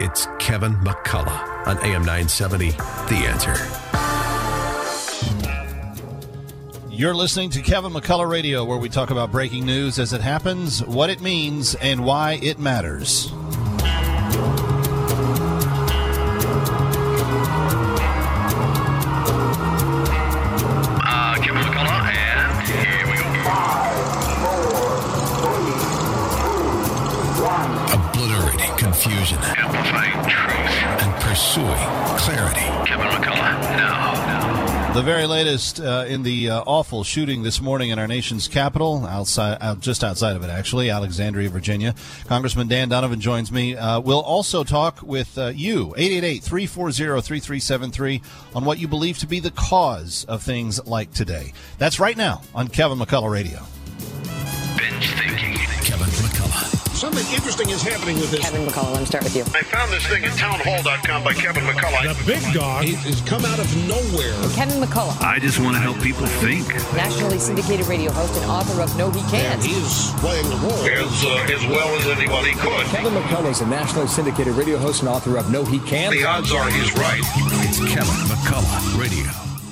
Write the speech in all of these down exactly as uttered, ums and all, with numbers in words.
It's Kevin McCullough on A M nine seventy, The Answer. You're listening to Kevin McCullough Radio, where we talk about breaking news as it happens, what it means, and why it matters. Uh, Kevin McCullough, and here we go. Five, four, three, two, one. Obliterating confusion. Amplifying truth. And pursuing clarity. Kevin McCullough, now. The very latest uh, in the uh, awful shooting this morning in our nation's capital, outside, out, just outside of it, actually, Alexandria, Virginia. Congressman Dan Donovan joins me. Uh, we'll also talk with uh, you, eight eight eight, three four zero, three three seven three, on what you believe to be the cause of things like today. That's right now on Kevin McCullough Radio. Binge thinking. Kevin McCullough. Something interesting is happening with this. Kevin McCullough, let me start with you. I found this thing at townhall dot com by Kevin McCullough. The big dog has come out of nowhere. Kevin McCullough, I just want to help people think. nationally syndicated radio host and author of No He Can't. He's playing the role as, uh, as well as anybody could. Kevin McCullough is a nationally syndicated radio host and author of No He Can't. The odds are he's right. It's Kevin McCullough Radio.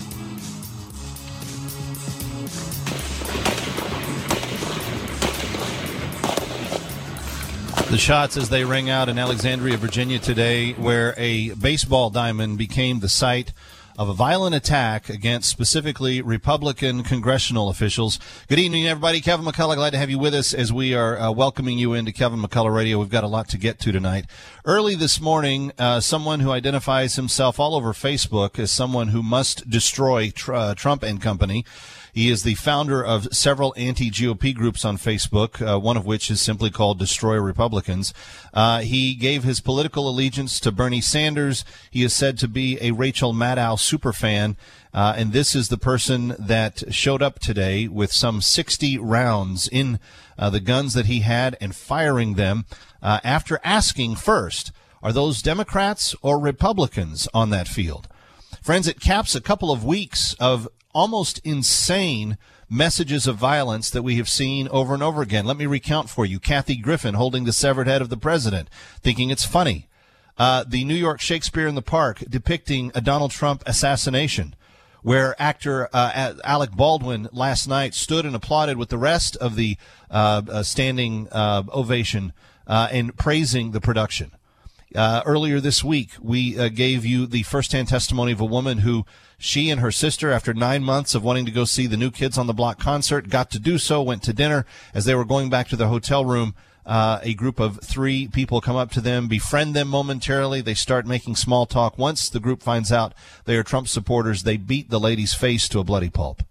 The shots as they rang out in Alexandria, Virginia today, where a baseball diamond became the site of a violent attack against specifically Republican congressional officials. Good evening, everybody. Kevin McCullough, glad to have you with us as we are uh, welcoming you into Kevin McCullough Radio. We've got a lot to get to tonight. Early this morning, uh, someone who identifies himself all over Facebook as someone who must destroy tr- uh, Trump and company. He is the founder of several anti-G O P groups on Facebook, uh, one of which is simply called Destroy Republicans. Uh, he gave his political allegiance to Bernie Sanders. He is said to be a Rachel Maddow superfan, uh, and this is the person that showed up today with some sixty rounds in uh, the guns that he had and firing them uh, after asking first, are those Democrats or Republicans on that field? Friends, it caps a couple of weeks of almost insane messages of violence that we have seen over and over again. Let me recount for you. Kathy Griffin holding the severed head of the president, thinking it's funny. Uh, the New York Shakespeare in the Park depicting a Donald Trump assassination, where actor uh, Alec Baldwin last night stood and applauded with the rest of the uh, uh, standing uh, ovation uh, and praising the production. Uh, earlier this week, we uh, gave you the firsthand testimony of a woman who she and her sister, after nine months of wanting to go see the New Kids on the Block concert, got to do so, went to dinner. As they were going back to their hotel room, uh, a group of three people come up to them, befriend them momentarily. They start making small talk. Once the group finds out they are Trump supporters, they beat the lady's face to a bloody pulp.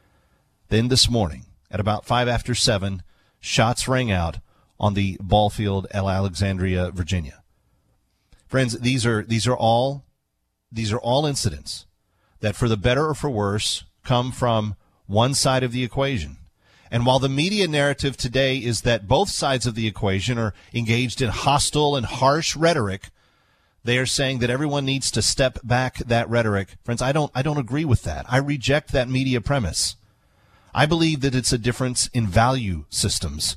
Then this morning, at about five after seven, shots rang out on the ball field at Alexandria, Virginia. Friends, these are these are all these are all incidents that, for the better or for worse, come from one side of the equation. And while the media narrative today is that both sides of the equation are engaged in hostile and harsh rhetoric, they are saying that everyone needs to step back that rhetoric. Friends, I don't I don't agree with that. I reject that media premise. I believe that it's a difference in value systems,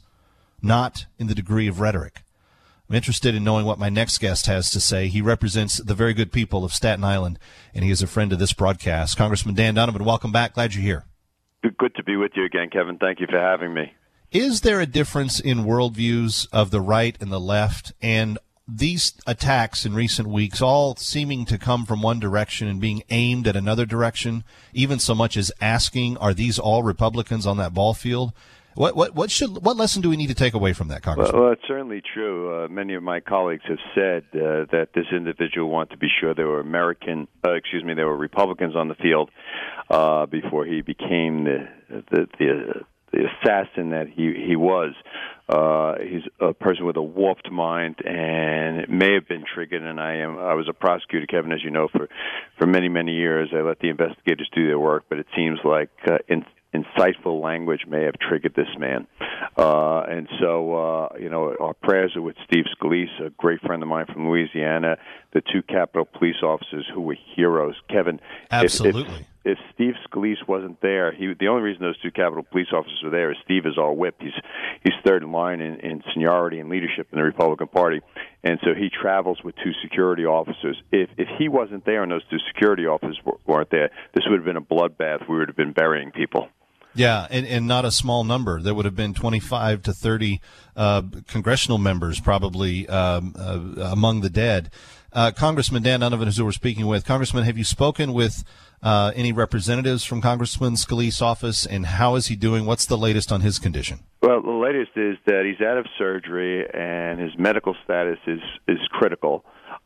not in the degree of rhetoric. I'm interested in knowing what my next guest has to say. He represents the very good people of Staten Island, and he is a friend of this broadcast. Congressman Dan Donovan, welcome back. Glad you're here. Good to be with you again, Kevin. Thank you for having me. Is there a difference in worldviews of the right and the left, and these attacks in recent weeks all seeming to come from one direction and being aimed at another direction, even so much as asking, are these all Republicans on that ball field? What what what should what lesson do we need to take away from that, Congressman? Well, well it's certainly true. Uh, many of my colleagues have said uh, that this individual wanted to be sure there were American, uh, excuse me, there were Republicans on the field uh, before he became the the the, the assassin that he he was. Uh, he's a person with a warped mind, and it may have been triggered. And I am I was a prosecutor, Kevin, as you know, for for many many years. I let the investigators do their work, but it seems like uh, in insightful language may have triggered this man. Uh, and so, uh, you know, our prayers are with Steve Scalise, a great friend of mine from Louisiana, the two Capitol police officers who were heroes. Kevin, absolutely. If, if, if Steve Scalise wasn't there, he the only reason those two Capitol Police officers were there is Steve is our whip. He's he's third in line in, in seniority and leadership in the Republican Party, and so he travels with two security officers. If if he wasn't there and those two security officers weren't there, this would have been a bloodbath. We would have been burying people. Yeah, and, and not a small number. There would have been twenty-five to thirty uh, congressional members probably um, uh, among the dead. Uh, Congressman Dan Donovan, who we're speaking with. Congressman, have you spoken with uh, any representatives from Congressman Scalise's office, and how is he doing? What's the latest on his condition? Well, the latest is that he's out of surgery, and his medical status is, is critical.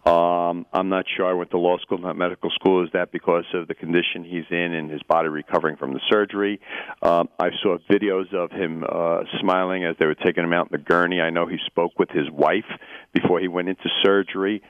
Um, I'm not sure. I went to law school, not medical school. Is that because of the condition he's in and his body recovering from the surgery? Um, I saw videos of him uh, smiling as they were taking him out in the gurney. I know he spoke with his wife before he went into surgery.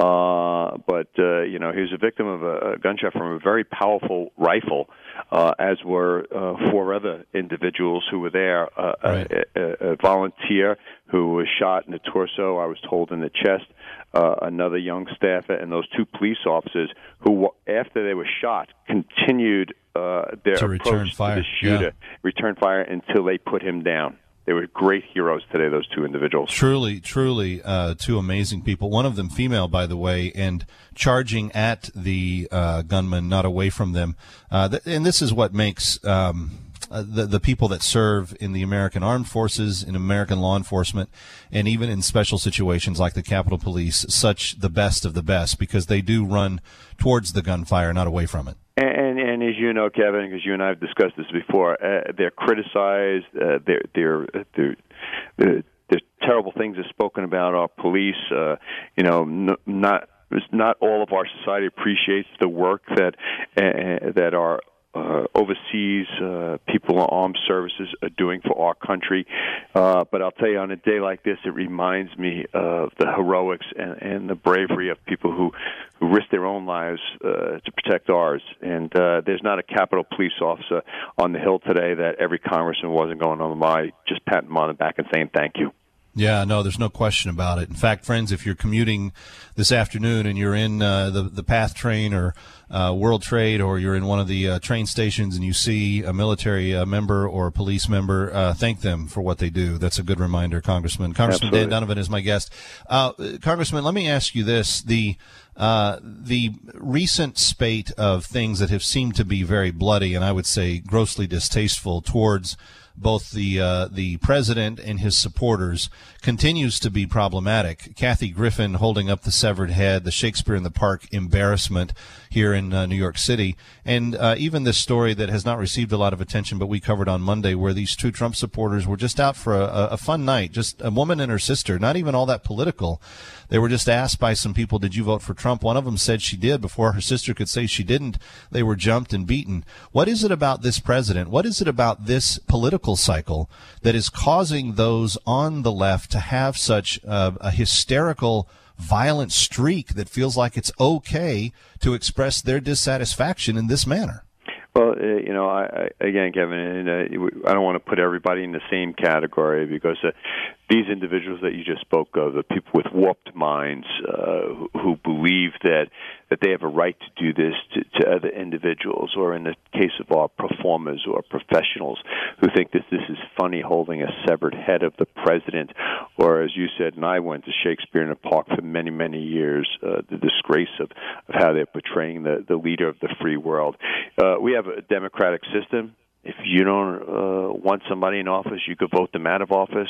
Uh, but, uh, you know, he was a victim of a, a gunshot from a very powerful rifle, uh, as were uh, four other individuals who were there. Uh, right. a, a, a volunteer who was shot in the torso, I was told in the chest, uh, another young staffer, and those two police officers who, after they were shot, continued uh, their to approach return fire. to the shooter, yeah. return fire until they put him down. They were great heroes today, those two individuals. Truly, truly uh, two amazing people. One of them female, by the way, and charging at the uh, gunman, not away from them. Uh, th- and this is what makes um, uh, the, the people that serve in the American Armed Forces, in American law enforcement, and even in special situations like the Capitol Police, such the best of the best, because they do run towards the gunfire, not away from it. And, and as you know, Kevin, because you and I have discussed this before, uh, they're criticized. Uh, they're, they're, they're, they're, there's terrible things are spoken about our police. Uh, you know, n- not not all of our society appreciates the work that uh, that our Uh, overseas uh, people in armed services are doing for our country. Uh, but I'll tell you, on a day like this, it reminds me of the heroics and, and the bravery of people who, who risk their own lives uh, to protect ours. And uh, there's not a Capitol Police officer on the Hill today that every congressman wasn't going on by just patting them on the back and saying thank you. Yeah, no, there's no question about it. In fact, friends, if you're commuting this afternoon and you're in uh, the the PATH train or uh, World Trade, or you're in one of the uh, train stations and you see a military uh, member or a police member, uh, thank them for what they do. That's a good reminder, Congressman. Congressman Absolutely. Dan Donovan is my guest. Uh, Congressman, let me ask you this. The uh, the recent spate of things that have seemed to be very bloody and I would say grossly distasteful towards both the uh, the president and his supporters continues to be problematic. Kathy Griffin holding up the severed head, the Shakespeare in the Park embarrassment here in uh, New York City, and uh, even this story that has not received a lot of attention, but we covered on Monday, where these two Trump supporters were just out for a, a fun night, just a woman and her sister, not even all that political. They were just asked by some people, did you vote for Trump? One of them said she did before her sister could say she didn't. They were jumped and beaten. What is it about this president? What is it about this political cycle that is causing those on the left to have such uh, a hysterical, violent streak that feels like it's okay to express their dissatisfaction in this manner? Well, uh, you know, I, I, again, Kevin, and, uh, I don't want to put everybody in the same category because uh, these individuals that you just spoke of, the people with warped minds uh, who, who believe that that they have a right to do this to, to other individuals, or in the case of our performers or professionals who think that this is funny, holding a severed head of the president, or as you said, and I went to Shakespeare in the Park for many, many years, uh, the disgrace of, of how they're portraying the, the leader of the free world. Uh, we have a democratic system. If you don't uh, want somebody in office, you could vote them out of office.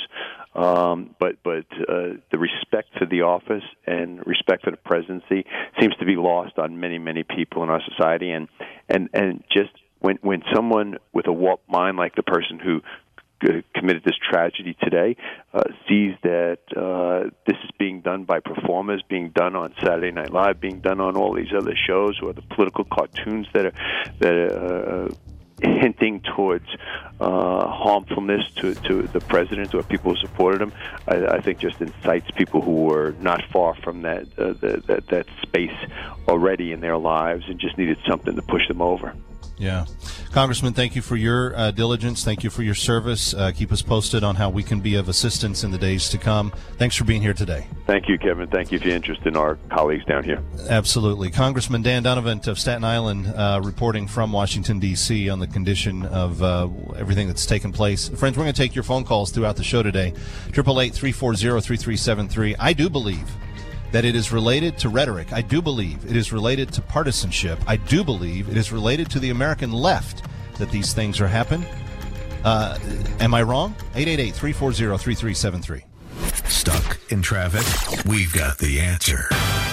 Um, but but uh, the respect for the office and respect for the presidency seems to be lost on many, many people in our society. And and, and just when when someone with a warped mind, like the person who committed this tragedy today, uh, sees that uh, this is being done by performers, being done on Saturday Night Live, being done on all these other shows, or the political cartoons that are that are uh, hinting towards uh, harmfulness to, to the president or people who supported him, I, I think just incites people who were not far from that, uh, the, that that space already in their lives and just needed something to push them over. Yeah. Congressman, thank you for your uh, diligence. Thank you for your service. Uh, keep us posted on how we can be of assistance in the days to come. Thanks for being here today. Thank you, Kevin. Thank you for your interest in our colleagues down here. Absolutely. Congressman Dan Donovan of Staten Island uh, reporting from Washington, D C on the condition of uh, everything that's taken place. Friends, we're going to take your phone calls throughout the show today. eight eight eight, three four zero, three three seven three. I do believe that it is related to rhetoric. I do believe it is related to partisanship. I do believe it is related to the American left that these things are happening. Uh, am I wrong? eight eight eight, three four zero, three three seven three. Stuck in traffic? We've got the answer.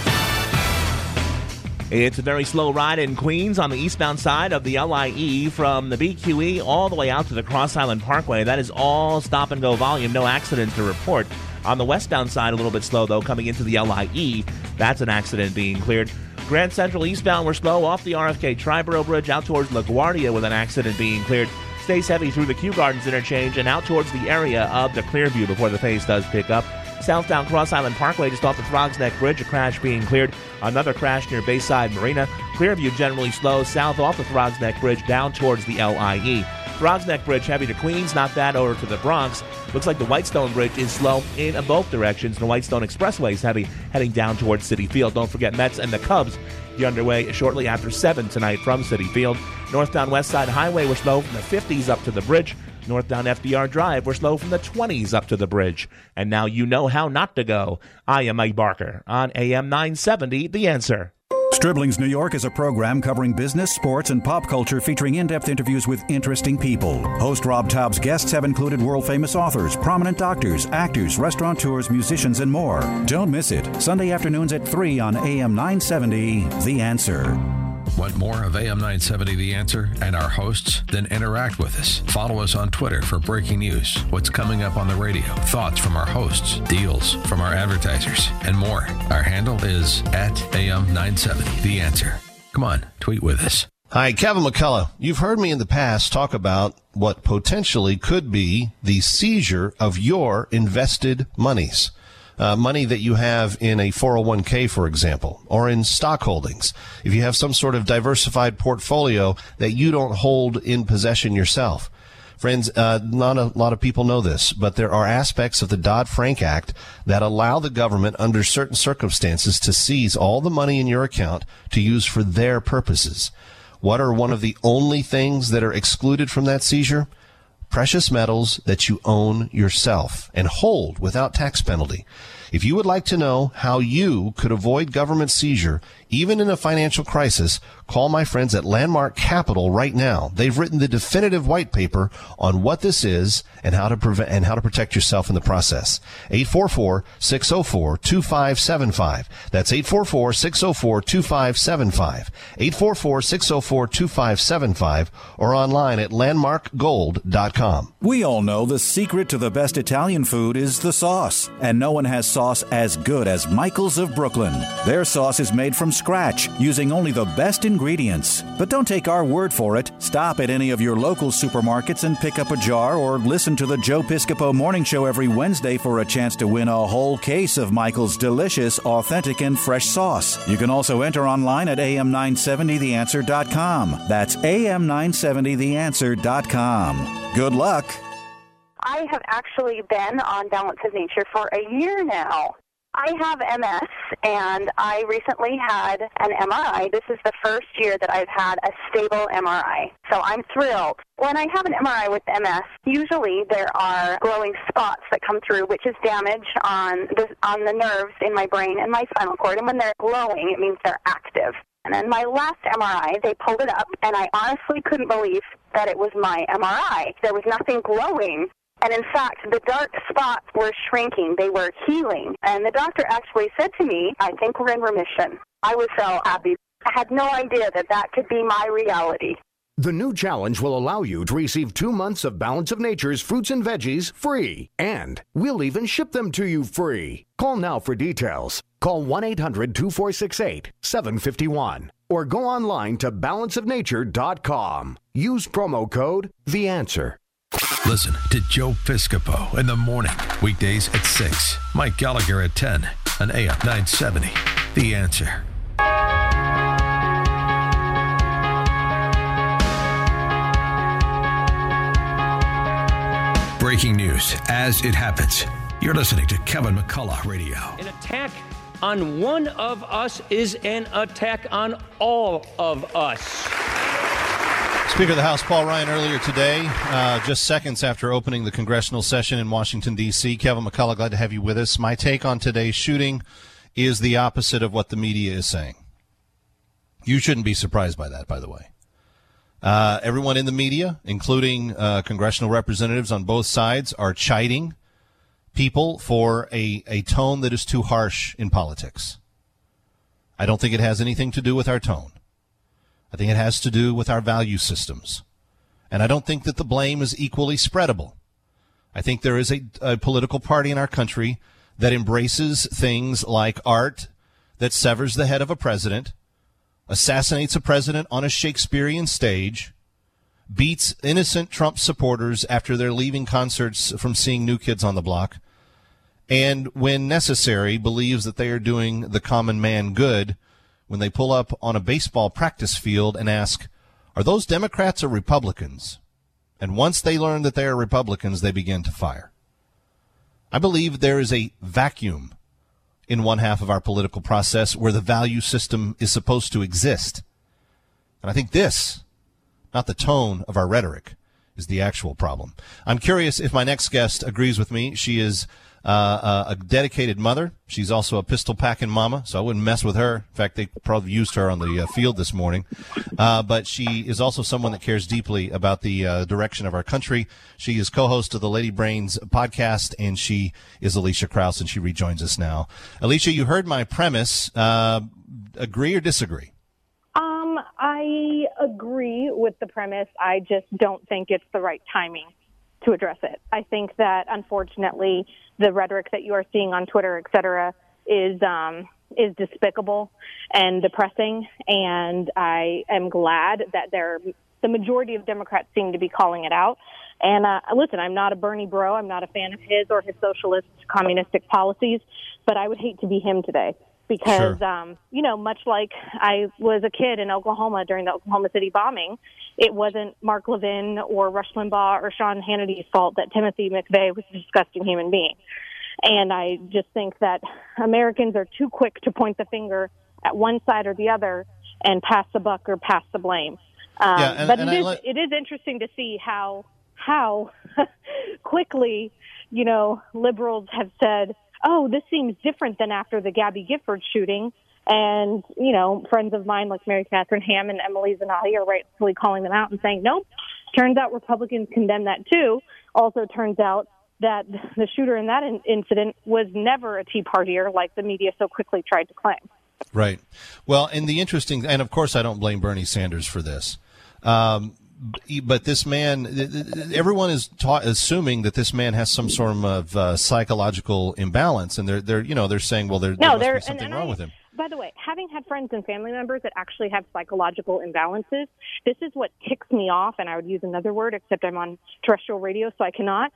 It's a very slow ride in Queens on the eastbound side of the L I E from the B Q E all the way out to the Cross Island Parkway. That is all stop-and-go volume. No accidents to report. On the westbound side, a little bit slow, though, coming into the L I E. That's an accident being cleared. Grand Central eastbound, we're slow off the R F K Triborough Bridge out towards LaGuardia with an accident being cleared. Stays heavy through the Kew Gardens interchange and out towards the area of the Clearview before the pace does pick up. Southbound Cross Island Parkway just off the Throgs Neck Bridge, a crash being cleared. Another crash near Bayside Marina. Clearview generally slow south off the Throgs Neck Bridge down towards the L I E. Throgs Neck Bridge heavy to Queens, not bad over to the Bronx. Looks like the Whitestone Bridge is slow in both directions. The Whitestone Expressway is heavy heading down towards Citi Field. Don't forget Mets and the Cubs get underway shortly after seven tonight from Citi Field. Northbound West Side Highway, we're slow from the fifties up to the bridge. Northbound F D R Drive, we're slow from the twenties up to the bridge. And now you know how not to go. I am Mike Barker on A M nine seventy, The Answer. Stribling's New York is a program covering business, sports, and pop culture featuring in-depth interviews with interesting people. Host Rob Taub's guests have included world-famous authors, prominent doctors, actors, restaurateurs, musicians, and more. Don't miss it. Sunday afternoons at three on A M nine seventy, The Answer. Want more of A M nine seventy The Answer and our hosts? Then interact with us. Follow us on Twitter for breaking news, what's coming up on the radio, thoughts from our hosts, deals from our advertisers, and more. Our handle is at A M nine seventy The Answer. Come on, tweet with us. Hi, Kevin McCullough. You've heard me in the past talk about what potentially could be the seizure of your invested monies. Uh, money that you have in a four oh one k, for example, or in stock holdings. If you have some sort of diversified portfolio that you don't hold in possession yourself. Friends, uh, not a lot of people know this, but there are aspects of the Dodd-Frank Act that allow the government under certain circumstances to seize all the money in your account to use for their purposes. What are one of the only things that are excluded from that seizure? Precious metals that you own yourself and hold without tax penalty. If you would like to know how you could avoid government seizure, even in a financial crisis, call my friends at Landmark Capital right now. They've written the definitive white paper on what this is and how to prevent and how to protect yourself in the process. eight four four, six oh four, two five seven five. That's eight four four, six oh four, two five seven five. eight four four, six oh four, two five seven five or online at landmark gold dot com. We all know the secret to the best Italian food is the sauce, and no one has sauce as good as Michael's of Brooklyn. Their sauce is made from scratch, using only the best ingredients. But don't take our word for it. Stop at any of your local supermarkets and pick up a jar, or listen to the Joe Piscopo Morning Show every Wednesday for a chance to win a whole case of Michael's delicious, authentic, and fresh sauce. You can also enter online at A M nine seventy the answer dot com. That's A M nine seventy the answer dot com. Good luck. I have actually been on Balance of Nature for a year now. I have M S, and I recently had an M R I. This is the first year that I've had a stable M R I, so I'm thrilled. When I have an M R I with M S, usually there are glowing spots that come through, which is damage on the, on the nerves in my brain and my spinal cord, and when they're glowing, it means they're active. And then my last M R I, they pulled it up, and I honestly couldn't believe that it was my M R I. There was nothing glowing. And in fact, the dark spots were shrinking. They were healing. And the doctor actually said to me, I think we're in remission. I was so happy. I had no idea that that could be my reality. The new challenge will allow you to receive two months of Balance of Nature's fruits and veggies free. And we'll even ship them to you free. Call now for details. Call one eight hundred, two four six eight, seven five one or go online to balance of nature dot com. Use promo code The Answer. Listen to Joe Piscopo in the morning, weekdays at six. Mike Gallagher at ten on A M nine seventy. The Answer. Breaking news as it happens. You're listening to Kevin McCullough Radio. An attack on one of us is an attack on all of us. Speaker of the House Paul Ryan earlier today, uh, just seconds after opening the congressional session in Washington, D C Kevin McCullough, glad to have you with us. My take on today's shooting is the opposite of what the media is saying. You shouldn't be surprised by that, by the way. Uh, everyone in the media, including uh, congressional representatives on both sides, are chiding people for a, a tone that is too harsh in politics. I don't think it has anything to do with our tone. I think it has to do with our value systems. And I don't think that the blame is equally spreadable. I think there is a, a political party in our country that embraces things like art that severs the head of a president, assassinates a president on a Shakespearean stage, beats innocent Trump supporters after they're leaving concerts from seeing New Kids on the Block, and when necessary, believes that they are doing the common man good when they pull up on a baseball practice field and ask, are those Democrats or Republicans? And once they learn that they are Republicans, they begin to fire. I believe there is a vacuum in one half of our political process where the value system is supposed to exist. And I think this, not the tone of our rhetoric, is the actual problem. I'm curious if my next guest agrees with me. She is uh, a dedicated mother. She's also a pistol-packing mama, so I wouldn't mess with her. In fact, they probably used her on the uh, field this morning. Uh, but she is also someone that cares deeply about the uh, direction of our country. She is co-host of the Lady Brains podcast, and she is Alicia Krause, and she rejoins us now. Alicia, you heard my premise. Uh, agree or disagree? Um, I agree with the premise. I just don't think it's the right timing to address it. I think that, unfortunately, the rhetoric that you are seeing on Twitter, et cetera, is um, is despicable and depressing. And I am glad that there, the majority of Democrats seem to be calling it out. And uh, listen, I'm not a Bernie bro. I'm not a fan of his or his socialist, communistic policies. But I would hate to be him today. Because, sure. um, you know, much like I was a kid in Oklahoma during the Oklahoma City bombing, it wasn't Mark Levin or Rush Limbaugh or Sean Hannity's fault that Timothy McVeigh was a disgusting human being. And I just think that Americans are too quick to point the finger at one side or the other and pass the buck or pass the blame. Um, yeah, and, but and it, is, let... it is interesting to see how how quickly, you know, liberals have said, oh, this seems different than after the Gabby Gifford shooting. And, you know, friends of mine like Mary Catherine Ham and Emily Zanotti are rightfully calling them out and saying, nope, turns out Republicans condemn that too. Also turns out that the shooter in that in- incident was never a Tea Partier like the media so quickly tried to claim. Right. Well, and the interesting, and of course I don't blame Bernie Sanders for this. Um, But this man, everyone is taught, assuming that this man has some sort of uh, psychological imbalance, and they're they're you know they're saying, well, there, no, there must be and, something and wrong I, with him. By the way, having had friends and family members that actually have psychological imbalances, this is what ticks me off, and I would use another word, except I'm on terrestrial radio, so I cannot.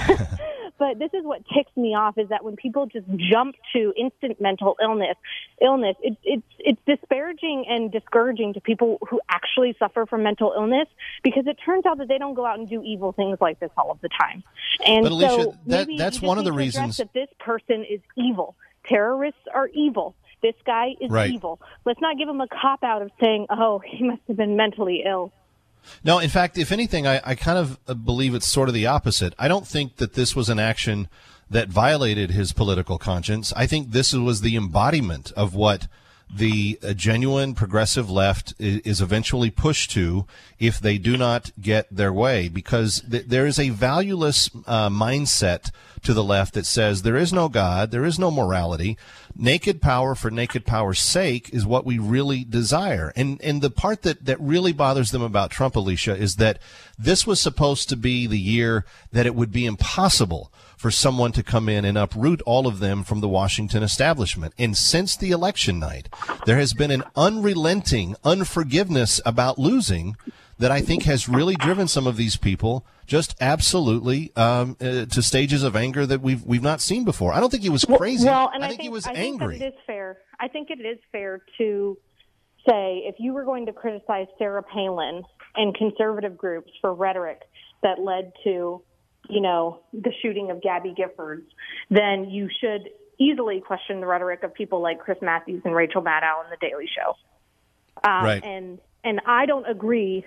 But this is what ticks me off, is that when people just jump to instant mental illness, illness, it, it's it's disparaging and discouraging to people who actually suffer from mental illness, because it turns out that they don't go out and do evil things like this all of the time. And but Alicia, so that, maybe that's you one of the need to reasons that this person is evil. Terrorists are evil. This guy is right. evil. Let's not give him a cop-out of saying, oh, he must have been mentally ill. No, in fact, if anything, I, I kind of believe it's sort of the opposite. I don't think that this was an action that violated his political conscience. I think this was the embodiment of what the uh, genuine progressive left is, is eventually pushed to if they do not get their way, because th- there is a valueless uh, mindset to the left that says there is no God, there is no morality. Naked power for naked power's sake is what we really desire. And and the part that, that really bothers them about Trump, Alicia, is that this was supposed to be the year that it would be impossible for someone to come in and uproot all of them from the Washington establishment. And since the election night, there has been an unrelenting unforgiveness about losing that I think has really driven some of these people just absolutely um, uh, to stages of anger that we've we've not seen before. I don't think he was crazy. Well, and I, I think, think he was I angry. think that it is fair. I think it is fair to say, if you were going to criticize Sarah Palin and conservative groups for rhetoric that led to you know, the shooting of Gabby Giffords, then you should easily question the rhetoric of people like Chris Matthews and Rachel Maddow in The Daily Show. Um, right. And and I don't agree,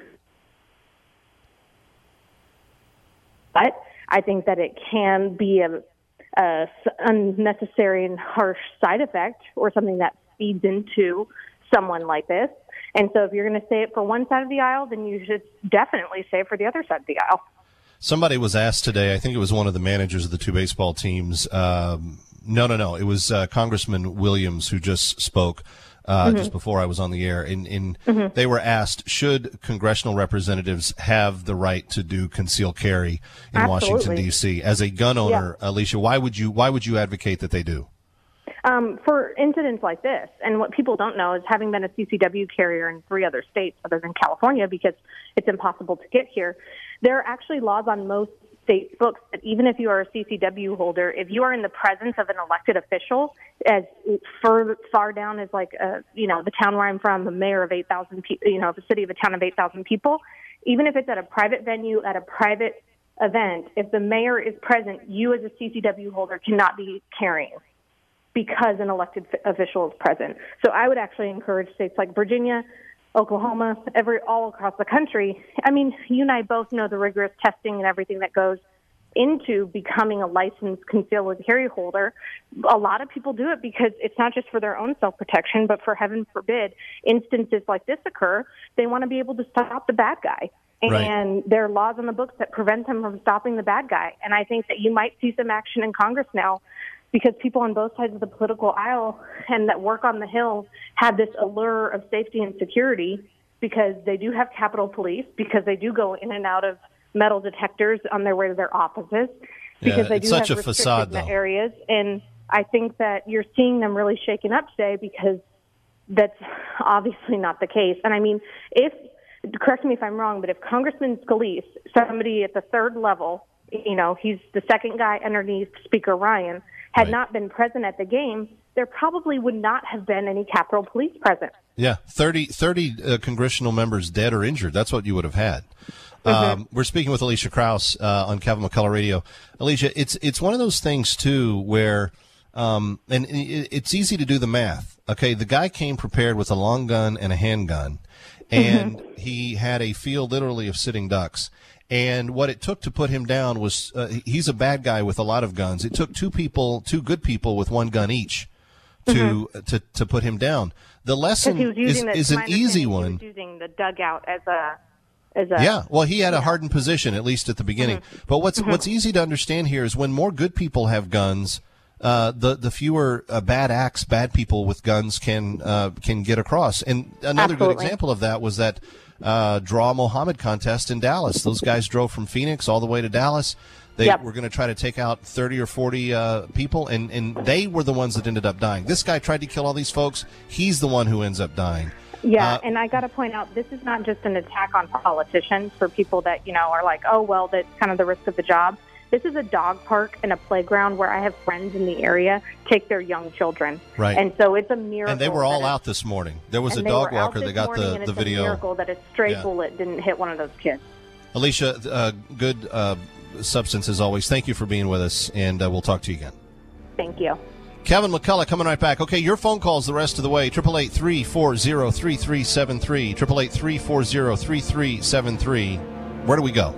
but I think that it can be a, a unnecessary and harsh side effect or something that feeds into someone like this. And so if you're going to say it for one side of the aisle, then you should definitely say it for the other side of the aisle. Somebody was asked today, I think it was one of the managers of the two baseball teams. Um, no, no, no. It was uh, Congressman Williams who just spoke uh, mm-hmm. just before I was on the air. And, and mm-hmm. they were asked, should congressional representatives have the right to do concealed carry in Absolutely. Washington, D C? As a gun owner, yeah. Alicia, why would you why would you advocate that they do? Um, for incidents like this, and what people don't know is having been a C C W carrier in three other states other than California, because it's impossible to get here, there are actually laws on most state books that even if you are a C C W holder, if you are in the presence of an elected official, as far, far down as like, a, you know, the town where I'm from, the mayor of eight thousand people, you know, the city of a town of eight thousand people, even if it's at a private venue, at a private event, if the mayor is present, you as a C C W holder cannot be carrying, because an elected official is present. So I would actually encourage states like Virginia, Oklahoma, every all across the country. I mean, you and I both know the rigorous testing and everything that goes into becoming a licensed concealed carry holder. A lot of people do it because it's not just for their own self-protection, but for heaven forbid instances like this occur, they want to be able to stop the bad guy. Right. And there are laws on the books that prevent them from stopping the bad guy. And I think that you might see some action in Congress now, because people on both sides of the political aisle and that work on the Hill have this allure of safety and security, because they do have Capitol Police, because they do go in and out of metal detectors on their way to their offices, because yeah, they it's do such have a restricted facade, though. areas. And I think that you're seeing them really shaken up today, because that's obviously not the case. And I mean, if, correct me if I'm wrong, but if Congressman Scalise, somebody at the third level, you know, he's the second guy underneath Speaker Ryan, had right. not been present at the game, there probably would not have been any Capitol Police present. Yeah, thirty, thirty uh, congressional members dead or injured. That's what you would have had. Mm-hmm. Um, we're speaking with Alicia Krause uh, on Kevin McCullough Radio. Alicia, it's it's one of those things, too, where um, and it, it's easy to do the math. Okay, the guy came prepared with a long gun and a handgun, and mm-hmm. he had a field literally of sitting ducks. And what it took to put him down was uh, he's a bad guy with a lot of guns. It took two people, two good people with one gun each to mm-hmm. to, to put him down. The lesson is, the, is an easy one. He was using the dugout as a as a yeah. Well, he had a hardened position at least at the beginning. Mm-hmm. But what's mm-hmm. what's easy to understand here is when more good people have guns, uh, the the fewer uh, bad acts, bad people with guns can uh, can get across. And another Absolutely. good example of that was that. Uh, Draw Mohammed contest in Dallas. Those guys drove from Phoenix all the way to Dallas. They yep. were going to try to take out thirty or forty uh, people, and, and they were the ones that ended up dying. This guy tried to kill all these folks. He's the one who ends up dying. Yeah, uh, and I got to point out, this is not just an attack on politicians for people that, you know, are like, oh, well, that's kind of the risk of the job. This is a dog park and a playground where I have friends in the area take their young children. Right. And so it's a miracle. And they were all out this morning. There was a dog walker that got the, the video. It's a miracle that a stray yeah. bullet didn't hit one of those kids. Alicia, uh, good uh, substance as always. Thank you for being with us, and uh, we'll talk to you again. Thank you. Kevin McCullough coming right back. Okay, your phone calls the rest of the way. eight eight eight, three four zero, three three seven three. eight eight eight, three four zero, three three seven three. Where do we go?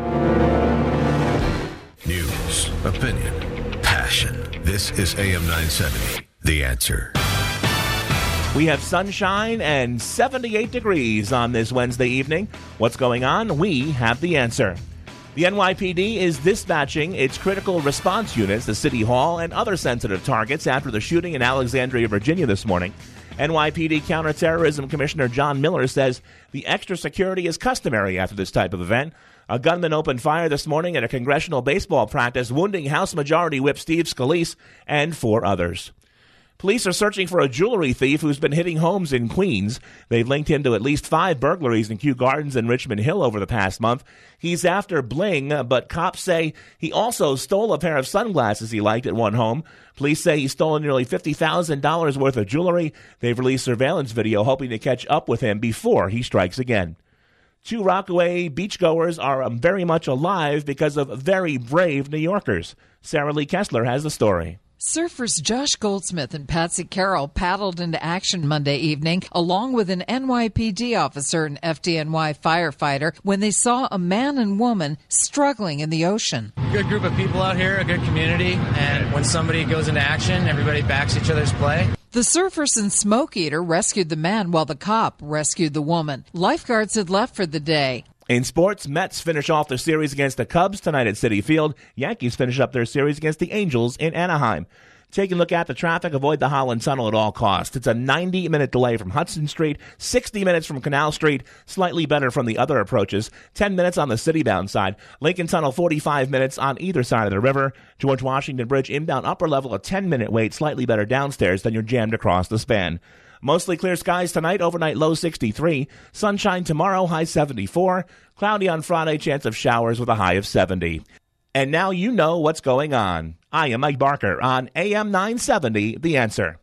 News, opinion, passion. This is A M nine seventy, The Answer. We have sunshine and seventy-eight degrees on this Wednesday evening. What's going on? We have the answer. The N Y P D is dispatching its critical response units to City Hall and other sensitive targets after the shooting in Alexandria, Virginia this morning. N Y P D Counterterrorism Commissioner John Miller says the extra security is customary after this type of event. A gunman opened fire this morning at a congressional baseball practice, wounding House Majority Whip Steve Scalise and four others. Police are searching for a jewelry thief who's been hitting homes in Queens. They've linked him to at least five burglaries in Kew Gardens and Richmond Hill over the past month. He's after bling, but cops say he also stole a pair of sunglasses he liked at one home. Police say he stole nearly fifty thousand dollars worth of jewelry. They've released surveillance video hoping to catch up with him before he strikes again. Two Rockaway beachgoers are um, very much alive because of very brave New Yorkers. Sarah Lee Kessler has the story. Surfers Josh Goldsmith and Patsy Carroll paddled into action Monday evening, along with an N Y P D officer and F D N Y firefighter, when they saw a man and woman struggling in the ocean. Good group of people out here, a good community, and when somebody goes into action, everybody backs each other's play. The surfers and Smoke Eater rescued the man while the cop rescued the woman. Lifeguards had left for the day. In sports, Mets finish off their series against the Cubs tonight at Citi Field. Yankees finish up their series against the Angels in Anaheim. Taking a look at the traffic, avoid the Holland Tunnel at all costs. It's a ninety-minute delay from Hudson Street, sixty minutes from Canal Street, slightly better from the other approaches, ten minutes on the city-bound side. Lincoln Tunnel, forty-five minutes on either side of the river. George Washington Bridge, inbound upper level, a ten-minute wait, slightly better downstairs than you're jammed across the span. Mostly clear skies tonight, overnight low sixty-three. Sunshine tomorrow, high seventy-four. Cloudy on Friday, chance of showers with a high of seventy. And now you know what's going on. I am Mike Barker on A M nine seventy, The Answer.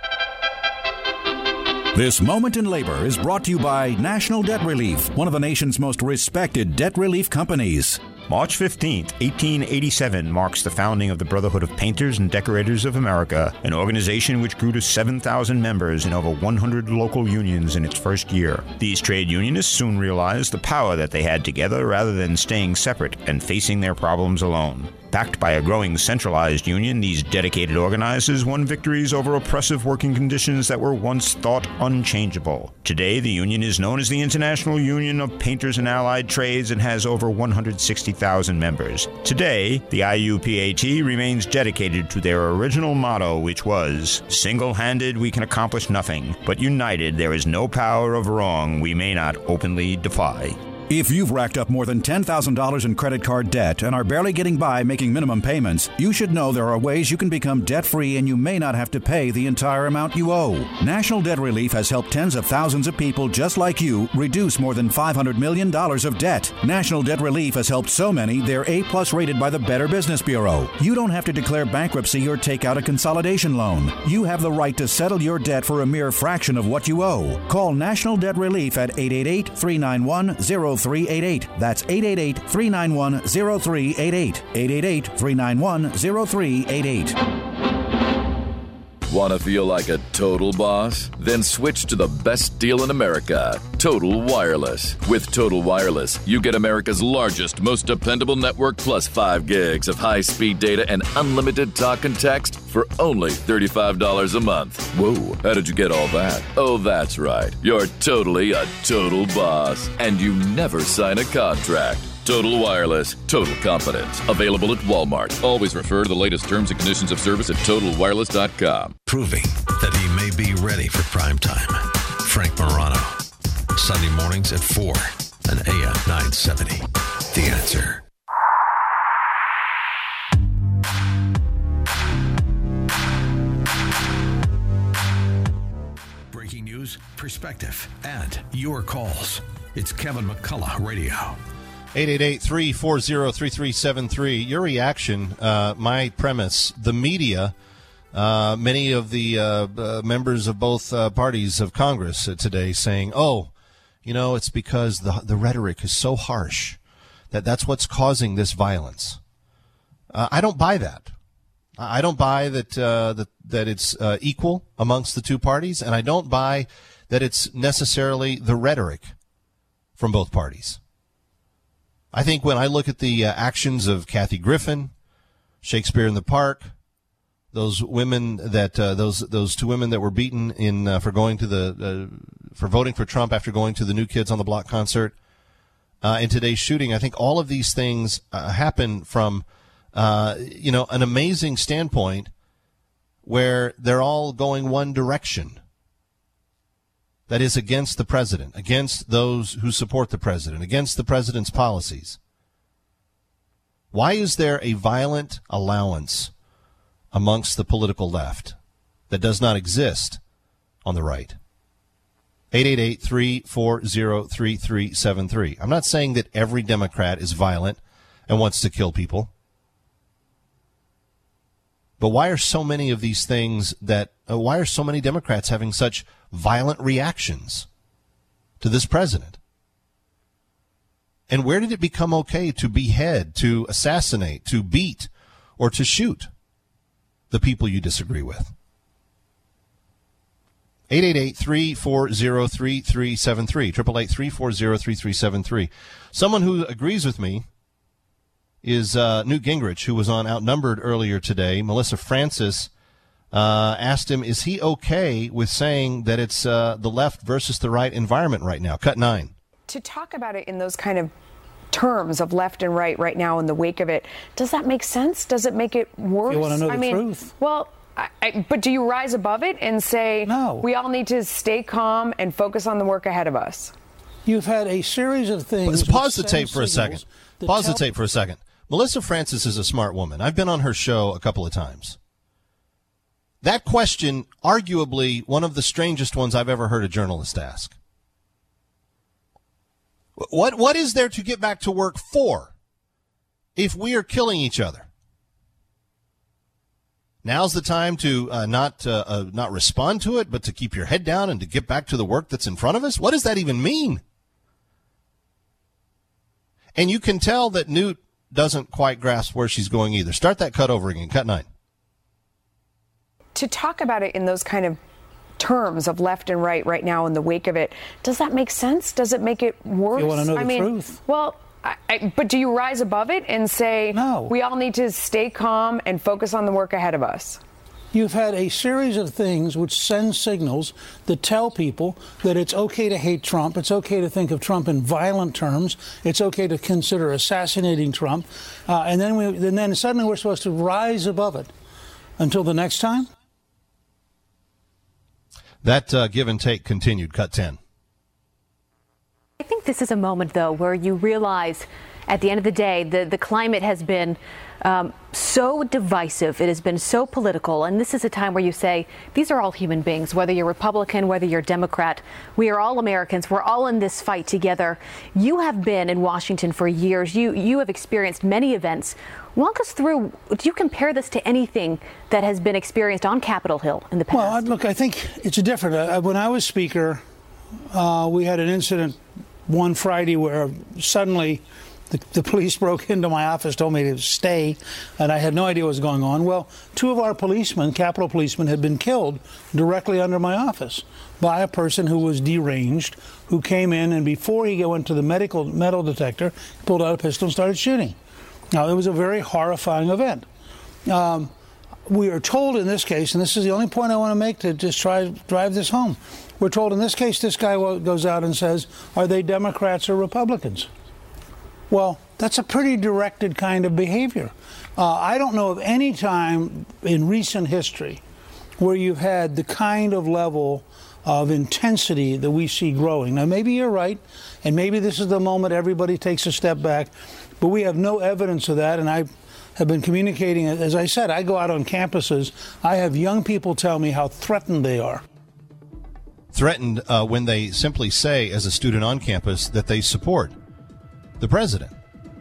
This Moment in Labor is brought to you by National Debt Relief, one of the nation's most respected debt relief companies. March fifteenth, eighteen eighty-seven marks the founding of the Brotherhood of Painters and Decorators of America, an organization which grew to seven thousand members in over one hundred local unions in its first year. These trade unionists soon realized the power that they had together rather than staying separate and facing their problems alone. Backed by a growing centralized union, these dedicated organizers won victories over oppressive working conditions that were once thought unchangeable. Today, the union is known as the International Union of Painters and Allied Trades and has over one hundred sixty thousand members. Today, the I U P A T remains dedicated to their original motto, which was, "Single-handed we can accomplish nothing, but united there is no power of wrong we may not openly defy." If you've racked up more than ten thousand dollars in credit card debt and are barely getting by making minimum payments, you should know there are ways you can become debt-free and you may not have to pay the entire amount you owe. National Debt Relief has helped tens of thousands of people just like you reduce more than five hundred million dollars of debt. National Debt Relief has helped so many they're A-plus rated by the Better Business Bureau. You don't have to declare bankruptcy or take out a consolidation loan. You have the right to settle your debt for a mere fraction of what you owe. Call National Debt Relief at eight eight eight, three nine one, zero three eight eight. That's eight eight eight, three nine one, zero three eight eight. eight eight eight, three nine one, zero three eight eight. Want to feel like a total boss? Then switch to the best deal in America, Total Wireless. With Total Wireless, you get America's largest, most dependable network plus five gigs of high-speed data and unlimited talk and text for only thirty-five dollars a month. Whoa, how did you get all that? Oh, that's right. You're totally a total boss, and you never sign a contract. Total Wireless, total confidence. Available at Walmart. Always refer to the latest terms and conditions of service at total wireless dot com. Proving that he may be ready for prime time. Frank Morano. Sunday mornings at four on A M nine seventy. The Answer. Breaking news, perspective, and your calls. It's Kevin McCullough Radio. eight eight eight, three four zero, three three seven three. Your reaction, uh, my premise, the media, uh, many of the uh, uh, members of both uh, parties of Congress uh, today saying, oh, you know, it's because the the rhetoric is so harsh that that's what's causing this violence. Uh, I don't buy that. I don't buy that uh, that, that it's uh, equal amongst the two parties, and I don't buy that it's necessarily the rhetoric from both parties. I think when I look at the uh, actions of Kathy Griffin, Shakespeare in the Park, those women that uh, those those two women that were beaten in uh, for going to the uh, for voting for Trump after going to the New Kids on the Block concert, uh, in today's shooting, I think all of these things uh, happen from uh, you know an amazing standpoint where they're all going one direction. That is against the president, against those who support the president, against the president's policies. Why is there a violent allowance amongst the political left that does not exist on the right? eight eight eight, three four zero, three three seven three. I'm not saying that every Democrat is violent and wants to kill people. But why are so many of these things that, uh, why are so many Democrats having such violent reactions to this president? And where did it become okay to behead, to assassinate, to beat, or to shoot the people you disagree with? eight eight eight, three four zero, three three seven three. eight eight eight, three four zero, three three seven three. Someone who agrees with me is uh, Newt Gingrich, who was on Outnumbered earlier today. Melissa Francis uh, asked him, is he okay with saying that it's uh, the left versus the right environment right now? Cut nine. To talk about it in those kind of terms of left and right right now in the wake of it, does that make sense? Does it make it worse? You want to know the I mean, truth? Well, I, I, but do you rise above it and say, no, we all need to stay calm and focus on the work ahead of us? You've had a series of things. Let's pause the tape for a second. Pause the tape for a second. Melissa Francis is a smart woman. I've been on her show a couple of times. That question, arguably one of the strangest ones I've ever heard a journalist ask. What What is there to get back to work for if we are killing each other? Now's the time to uh, not uh, uh, not respond to it, but to keep your head down and to get back to the work that's in front of us? What does that even mean? And you can tell that Newt doesn't quite grasp where she's going either. Start that cut over again. Cut nine. To talk about it in those kind of terms of left and right right now in the wake of it, does that make sense? Does it make it worse? You want to know the I mean, truth? Well, I, I, but do you rise above it and say, no, we all need to stay calm and focus on the work ahead of us? You've had a series of things which send signals that tell people that it's okay to hate Trump. It's okay to think of Trump in violent terms. It's okay to consider assassinating Trump. Uh, and then we, and then suddenly we're supposed to rise above it until the next time. That uh, give and take continued. Cut ten. I think this is a moment, though, where you realize at the end of the day, the, the climate has been um, so divisive. It has been so political. And this is a time where you say, these are all human beings, whether you're Republican, whether you're Democrat. We are all Americans. We're all in this fight together. You have been in Washington for years. You, you have experienced many events. Walk us through, do you compare this to anything that has been experienced on Capitol Hill in the past? Well, look, I think it's different. Uh, when I was Speaker, uh, we had an incident one Friday where suddenly the, the police broke into my office, told me to stay, and I had no idea what was going on. Well, two of our policemen, Capitol policemen, had been killed directly under my office by a person who was deranged, who came in, and before he went to the medical metal detector, pulled out a pistol and started shooting. Now, it was a very horrifying event. Um, we are told in this case, and this is the only point I want to make to just try to drive this home, we're told in this case this guy goes out and says, are they Democrats or Republicans? Well, that's a pretty directed kind of behavior. Uh, I don't know of any time in recent history where you've had the kind of level of intensity that we see growing. Now, maybe you're right, and maybe this is the moment everybody takes a step back, but we have no evidence of that, and I have been communicating. As I said, I go out on campuses. I have young people tell me how threatened they are. Threatened uh, when they simply say, as a student on campus, that they support the president.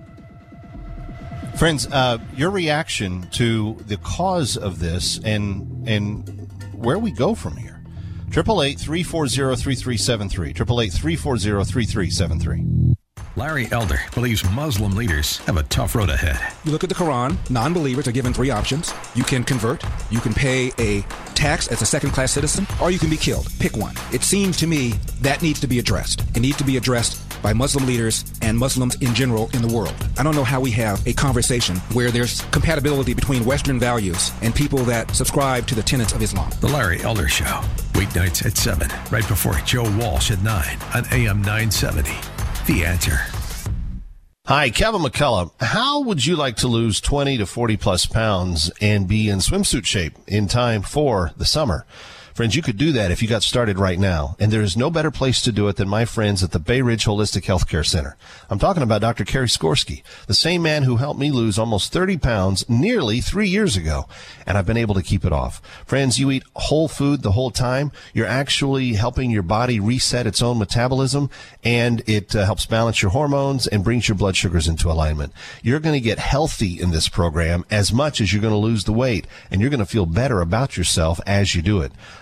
Friends, uh, your reaction to the cause of this and and where we go from here. eight eight eight, three four zero, three three seven three. eight eight eight, three four zero, three three seven three. Larry Elder believes Muslim leaders have a tough road ahead. You look at the Quran, non-believers are given three options. You can convert, you can pay a tax as a second-class citizen, or you can be killed. Pick one. It seems to me that needs to be addressed. It needs to be addressed by Muslim leaders and Muslims in general in the world. I don't know how we have a conversation where there's compatibility between Western values and people that subscribe to the tenets of Islam. The Larry Elder Show, weeknights at seven, right before Joe Walsh at nine on A M nine seventy. The Answer. Hi, Kevin McCullough. How would you like to lose twenty to forty plus pounds and be in swimsuit shape in time for the summer? Friends, you could do that if you got started right now, and there is no better place to do it than my friends at the Bay Ridge Holistic Healthcare Center. I'm talking about Doctor Kerry Skorsky, the same man who helped me lose almost thirty pounds nearly three years ago, and I've been able to keep it off. Friends, you eat whole food the whole time. You're actually helping your body reset its own metabolism, and it uh, helps balance your hormones and brings your blood sugars into alignment. You're going to get healthy in this program as much as you're going to lose the weight, and you're going to feel better about yourself as you do it.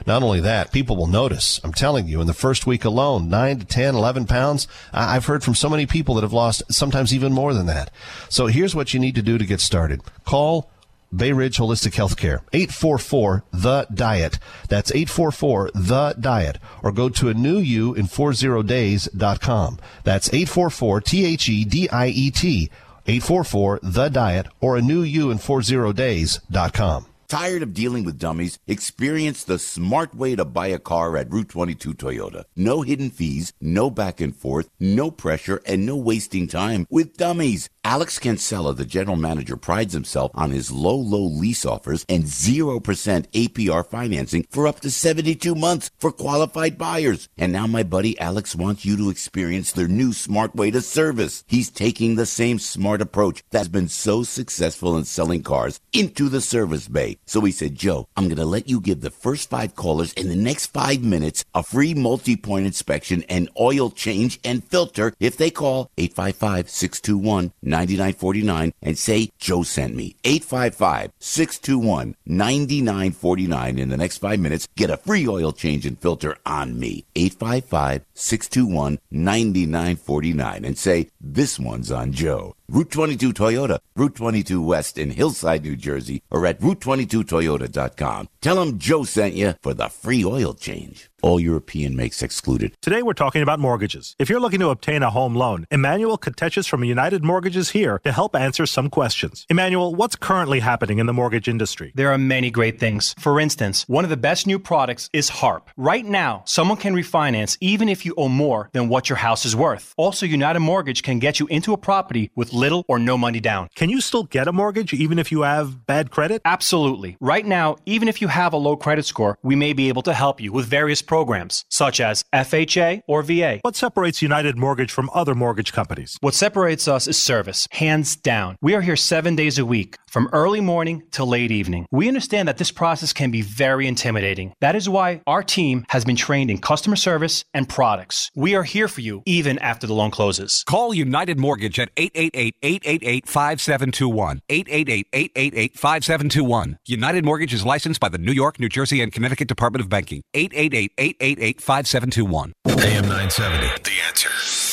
Not only that, people will notice. I'm telling you, in the first week alone, nine to ten, eleven pounds. I've heard from so many people that have lost sometimes even more than that. So here's what you need to do to get started. Call Bay Ridge Holistic Healthcare, eight four four, the diet. That's eight four four, the diet. Or go to a new you in forty days dot com. That's eight four four, T H E D I E T, eight four four, the diet, or a new you in forty days dot com. Tired of dealing with dummies? Experience the smart way to buy a car at Route twenty-two Toyota. No hidden fees, no back and forth, no pressure, and no wasting time with dummies. Alex Cancella, the general manager, prides himself on his low, low lease offers and zero percent A P R financing for up to seventy-two months for qualified buyers. And now my buddy Alex wants you to experience their new smart way to service. He's taking the same smart approach that's been so successful in selling cars into the service bay. So he said, Joe, I'm going to let you give the first five callers in the next five minutes a free multi-point inspection and oil change and filter if they call eight five five, six two one, nine nine four nine and say Joe sent me. eight five five, six two one, nine nine four nine. In the next five minutes, get a free oil change and filter on me. eight five five, six two one, nine nine four nine and say, this one's on Joe. Route twenty-two Toyota, Route twenty-two West in Hillside, New Jersey, or at route twenty-two toyota dot com. Tell them Joe sent you for the free oil change. All European makes excluded. Today we're talking about mortgages. If you're looking to obtain a home loan, Emmanuel Kateches from United Mortgage is here to help answer some questions. Emmanuel, what's currently happening in the mortgage industry? There are many great things. For instance, one of the best new products is HARP. Right now, someone can refinance even if you owe more than what your house is worth. Also, United Mortgage can get you into a property with little or no money down. Can you still get a mortgage even if you have bad credit? Absolutely. Right now, even if you have a low credit score, we may be able to help you with various programs, such as F H A or V A. What separates United Mortgage from other mortgage companies? What separates us is service, hands down. We are here seven days a week, from early morning to late evening. We understand that this process can be very intimidating. That is why our team has been trained in customer service and products. We are here for you even after the loan closes. Call United Mortgage at eight eight eight, eight eight eight, five seven two one. eight eight eight, eight eight eight, five seven two one. United Mortgage is licensed by the New York, New Jersey, and Connecticut Department of Banking. eight eight eight, eight eight eight, five seven two one. A M nine seventy, The Answer.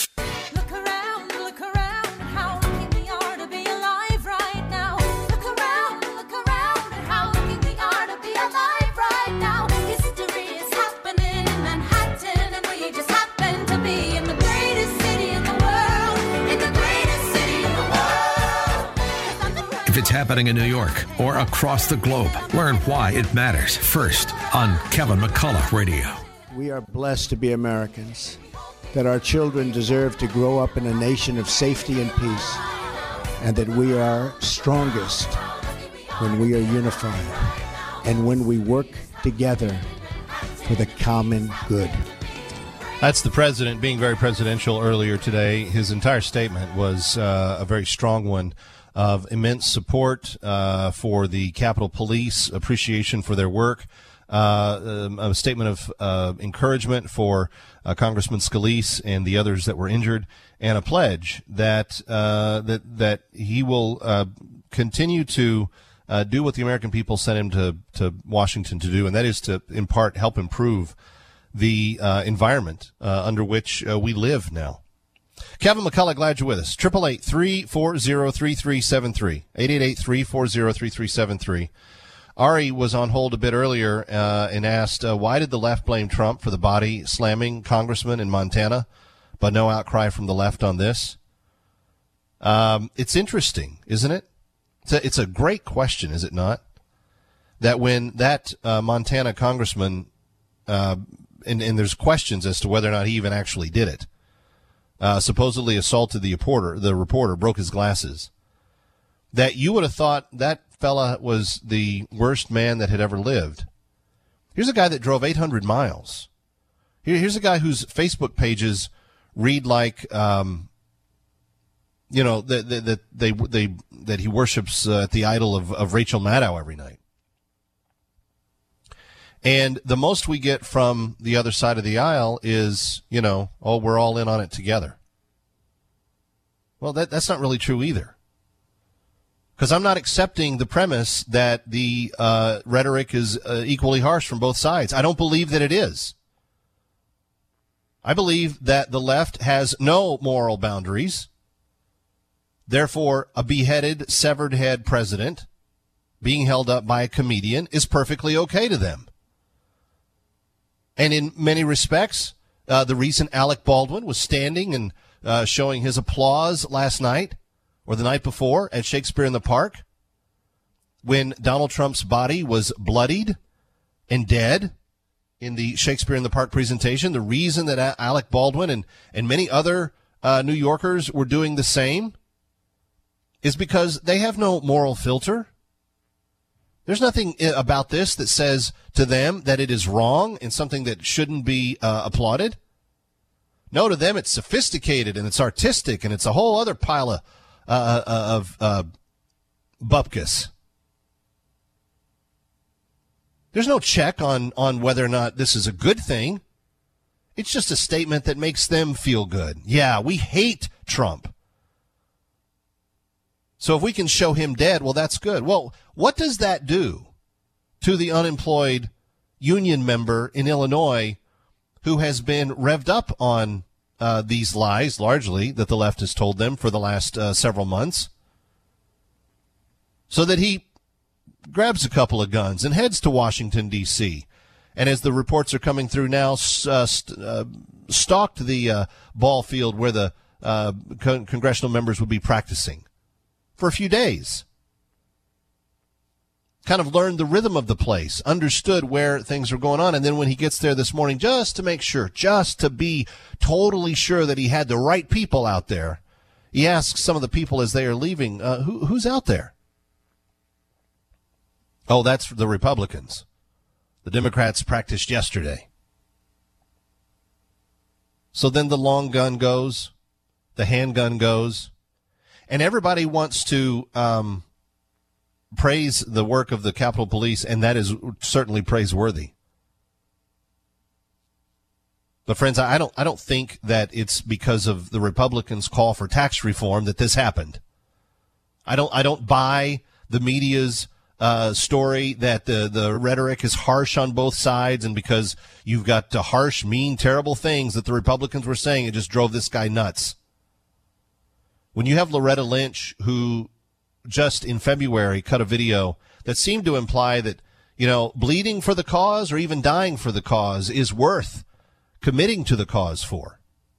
If it's happening in New York or across the globe, learn why it matters first on Kevin McCullough Radio. We are blessed to be Americans, that our children deserve to grow up in a nation of safety and peace, and that we are strongest when we are unified and when we work together for the common good. That's the president being very presidential earlier today. His entire statement was uh, a very strong one of immense support uh, for the Capitol Police, appreciation for their work, uh, um, a statement of uh, encouragement for uh, Congressman Scalise and the others that were injured, and a pledge that uh, that that he will uh, continue to uh, do what the American people sent him to to Washington to do, and that is to, in part, help improve the uh, environment uh, under which uh, we live now. Kevin McCullough, glad you're with us. eight eight eight, three four zero, three three seven three. eight eight eight, three four zero, three three seven three. Ari was on hold a bit earlier uh, and asked, uh, why did the left blame Trump for the body slamming congressman in Montana, but no outcry from the left on this? Um, it's interesting, isn't it? It's a, it's a great question, is it not? That when that uh, Montana congressman, uh, and, and there's questions as to whether or not he even actually did it, Uh, supposedly assaulted the reporter, the reporter, broke his glasses, that you would have thought that fella was the worst man that had ever lived. Here's a guy that drove eight hundred miles. Here, here's a guy whose Facebook pages read like, um, you know, that that that they they that he worships uh, the idol of, of Rachel Maddow every night. And the most we get from the other side of the aisle is, you know, oh, we're all in on it together. Well, that that's not really true either. Because I'm not accepting the premise that the uh, rhetoric is uh, equally harsh from both sides. I don't believe that it is. I believe that the left has no moral boundaries. Therefore, a beheaded, severed head president being held up by a comedian is perfectly okay to them. And in many respects, uh, the reason Alec Baldwin was standing and uh, showing his applause last night or the night before at Shakespeare in the Park when Donald Trump's body was bloodied and dead in the Shakespeare in the Park presentation, the reason that Alec Baldwin and, and many other uh, New Yorkers were doing the same is because they have no moral filter. There's nothing about this that says to them that it is wrong and something that shouldn't be uh, applauded. No, to them it's sophisticated and it's artistic and it's a whole other pile of, uh, of uh, bupkis. There's no check on, on whether or not this is a good thing. It's just a statement that makes them feel good. Yeah, we hate Trump. So if we can show him dead, well, that's good. Well, what does that do to the unemployed union member in Illinois who has been revved up on uh, these lies, largely, that the left has told them for the last uh, several months, so that he grabs a couple of guns and heads to Washington, D C, and as the reports are coming through now, uh, st- uh, stalked the uh, ball field where the uh, con- congressional members would be practicing for a few days. Kind of learned the rhythm of the place, understood where things were going on, and then when he gets there this morning, just to make sure, just to be totally sure that he had the right people out there, he asks some of the people as they are leaving, uh, who, who's out there? Oh, that's the Republicans. The Democrats practiced yesterday. So then the long gun goes, the handgun goes, and everybody wants to um, praise the work of the Capitol Police, and that is certainly praiseworthy. But friends, I don't I don't think that it's because of the Republicans' call for tax reform that this happened. I don't I don't buy the media's Uh, story that the, the rhetoric is harsh on both sides, and because you've got uh, harsh, mean, terrible things that the Republicans were saying, it just drove this guy nuts. When you have Loretta Lynch, who just in February cut a video that seemed to imply that, you know, bleeding for the cause or even dying for the cause is worth committing to the cause for.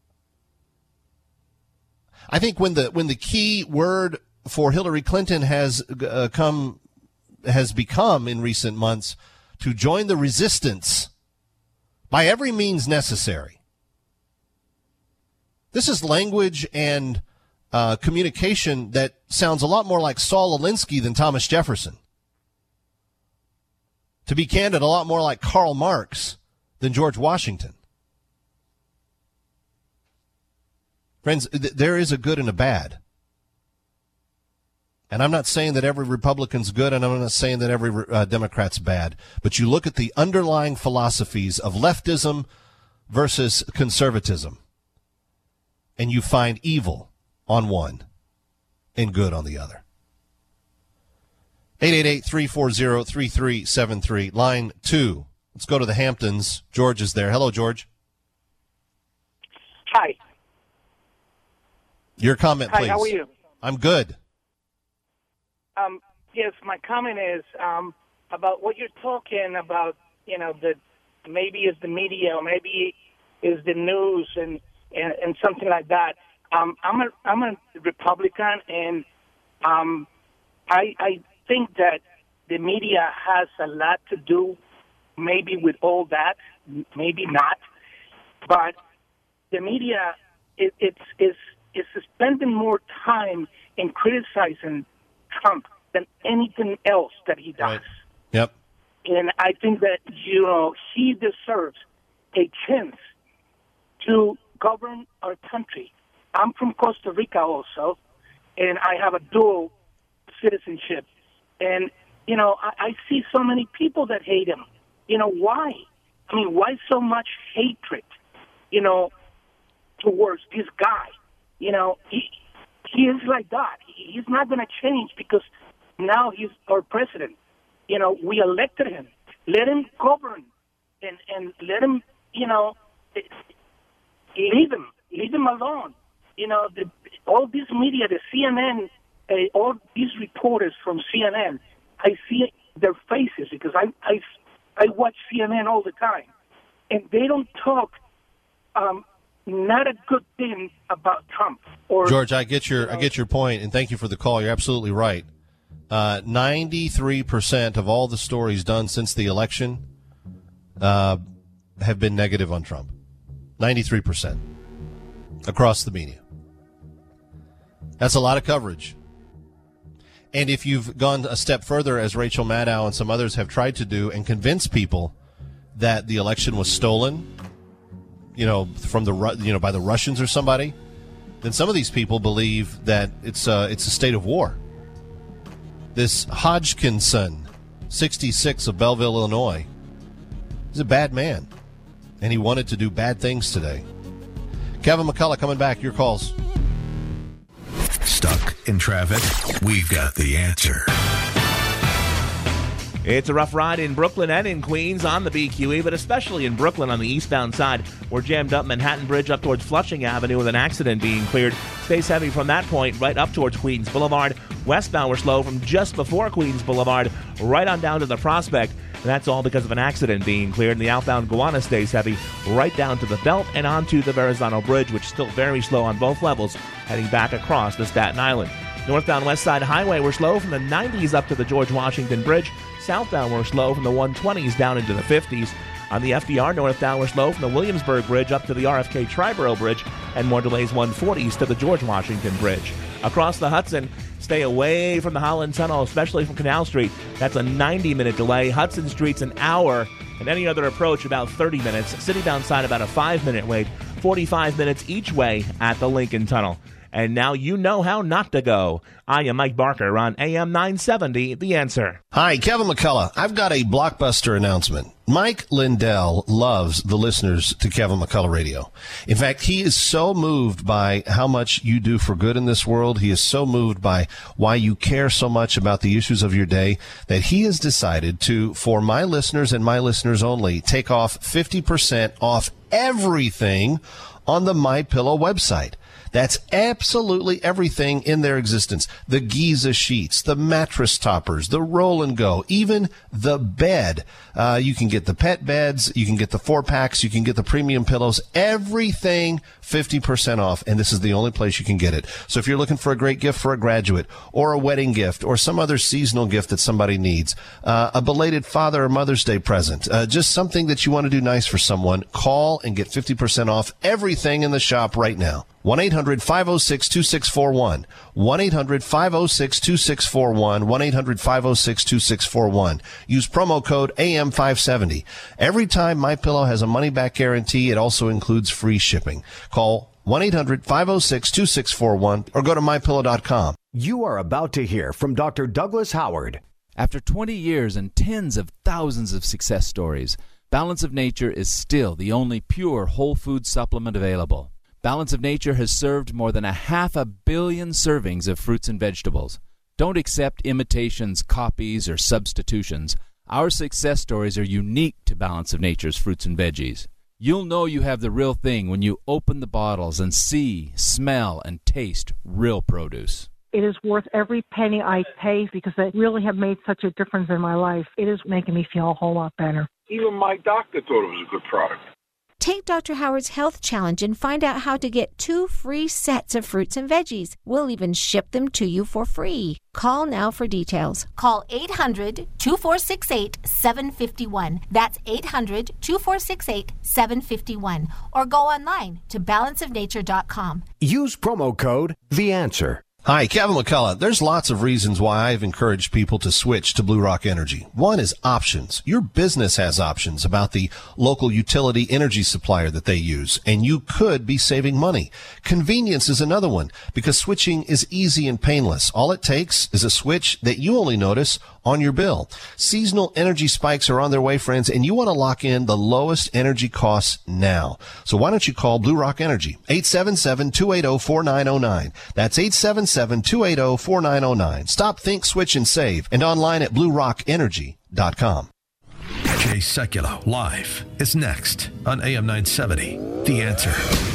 I think when the when the key word for Hillary Clinton has uh, come has become in recent months to join the resistance by every means necessary. This is language and uh, communication that sounds a lot more like Saul Alinsky than Thomas Jefferson. To be candid, a lot more like Karl Marx than George Washington. Friends, th- there is a good and a bad. And I'm not saying that every Republican's good, and I'm not saying that every uh, Democrat's bad. But you look at the underlying philosophies of leftism versus conservatism, and you find evil on one and good on the other. eight eight eight, three four zero, three three seven three. Line two. Let's go to the Hamptons. George is there. Hello, George. Hi. Your comment, Hi, please. how are you? I'm good. Um, yes, my comment is um, about what you're talking about, you know, that maybe it's the media or maybe it's the news and, and, and something like that. Um, I'm a I'm a Republican, and um, I I think that the media has a lot to do maybe with all that, maybe not. But the media, it, it's, it's, it's spending more time in criticizing Trump than anything else that he does. Right. Yep. And I think that, you know, he deserves a chance to govern our country. I'm from Costa Rica also, and I have a dual citizenship. And, you know, I, I see so many people that hate him. You know, why? I mean, why so much hatred, you know, towards this guy? You know, he, he is like that. He's not going to change because now he's our president. You know, we elected him. Let him govern, and and let him, you know, leave him, leave him alone. You know, the, all this media, the C N N, uh, all these reporters from C N N, I see their faces because I I I watch C N N all the time, and they don't talk um, not a good thing about Trump. Or George, I get your I get your point, and thank you for the call. You're absolutely right. Uh, ninety-three percent of all the stories done since the election uh, have been negative on Trump. ninety-three percent across the media. That's a lot of coverage. And if you've gone a step further, as Rachel Maddow and some others have tried to do, and convince people that the election was stolen, you know, from the you know by the Russians or somebody, then some of these people believe that it's uh, it's a state of war. This Hodgkinson, sixty-six of Belleville, Illinois, he's a bad man, and he wanted to do bad things today. Kevin McCullough coming back. Your calls. Stuck in traffic? We've got the answer. It's a rough ride in Brooklyn and in Queens on the B Q E, but especially in Brooklyn on the eastbound side. We're jammed up Manhattan Bridge up towards Flushing Avenue with an accident being cleared. Stays heavy from that point right up towards Queens Boulevard. Westbound we're slow from just before Queens Boulevard right on down to the Prospect. And that's all because of an accident being cleared. And the outbound Gowanus stays heavy right down to the Belt and onto the Verrazano Bridge, which is still very slow on both levels, heading back across the Staten Island. Northbound West Side Highway, we're slow from the nineties up to the George Washington Bridge. Southbound, we're slow from the one twenties down into the fifties. On the F D R northbound, we're slow from the Williamsburg Bridge up to the R F K Triborough Bridge, and more delays one forties to the George Washington Bridge. Across the Hudson, stay away from the Holland Tunnel, especially from Canal Street. That's a ninety-minute delay. Hudson Street's an hour, and any other approach about thirty minutes. Citybound side about a five-minute wait. forty-five minutes each way at the Lincoln Tunnel. And now you know how not to go. I am Mike Barker on A M nine seventy, The Answer. Hi, Kevin McCullough. I've got a blockbuster announcement. Mike Lindell loves the listeners to Kevin McCullough Radio. In fact, he is so moved by how much you do for good in this world. He is so moved by why you care so much about the issues of your day that he has decided to, for my listeners and my listeners only, take off fifty percent off everything on the MyPillow website. That's absolutely everything in their existence. The Giza sheets, the mattress toppers, the roll and go, even the bed. Uh, you can get the pet beds, you can get the four packs, you can get the premium pillows, everything fifty percent off. And this is the only place you can get it. So if you're looking for a great gift for a graduate or a wedding gift or some other seasonal gift that somebody needs, uh, a belated Father or Mother's Day present, uh, just something that you want to do nice for someone, call and get fifty percent off everything in the shop right now. one eight hundred five oh six two six four one. one eight hundred five oh six two six four one. one eight hundred five oh six two six four one. Use promo code A M five seventy. Every time MyPillow has a money-back guarantee, it also includes free shipping. Call one eight hundred five oh six two six four one or go to my pillow dot com. You are about to hear from Doctor Douglas Howard. After twenty years and tens of thousands of success stories, Balance of Nature is still the only pure whole food supplement available. Balance of Nature has served more than a half a billion servings of fruits and vegetables. Don't accept imitations, copies, or substitutions. Our success stories are unique to Balance of Nature's fruits and veggies. You'll know you have the real thing when you open the bottles and see, smell, and taste real produce. It is worth every penny I pay because they really have made such a difference in my life. It is making me feel a whole lot better. Even my doctor thought it was a good product. Take Doctor Howard's Health Challenge and find out how to get two free sets of fruits and veggies. We'll even ship them to you for free. Call now for details. Call eight hundred two four six eight seven five one. That's eight hundred two four six eight seven five one. Or go online to balance of nature dot com. Use promo code The Answer. Hi, Kevin McCullough. There's lots of reasons why I've encouraged people to switch to Blue Rock Energy. One is options. Your business has options about the local utility energy supplier that they use, and you could be saving money. Convenience is another one, because switching is easy and painless. All it takes is a switch that you only notice on your bill. Seasonal energy spikes are on their way, friends, and you want to lock in the lowest energy costs now. So why don't you call Blue Rock Energy? eight seven seven, two eight zero, four nine zero nine. That's eight seven seven, two eight zero, four nine zero nine. Stop, think, switch, and save. And online at blue rock energy dot com. Jay Sekulow live is next on A M nine seventy. The Answer.